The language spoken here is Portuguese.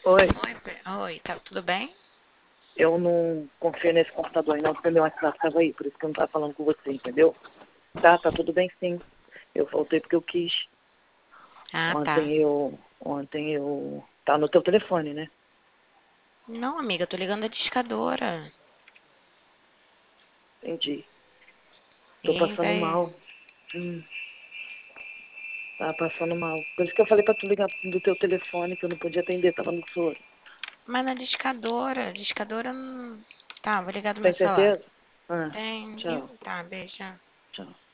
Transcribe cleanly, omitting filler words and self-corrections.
Oi, Oi, tá tudo bem? eu não confio nesse computador aí não, porque meu WhatsApp tava aí, por isso que eu não tava falando com você, entendeu? Tá tudo bem sim. Eu voltei porque eu quis. Ah, tá. Ontem eu. Tá no teu telefone, né? Não, amiga, eu tô ligando a discadora. Entendi. Tô E passando vai. mal. Hum, tava passando mal. Por isso que eu falei pra tu ligar do teu telefone, que eu não podia atender, tava no soro. Mas na discadora, discadora não. Tá, vou ligar do meu Tem celular. certeza? Ah, Tem. tchau, Tá, beijo. tchau.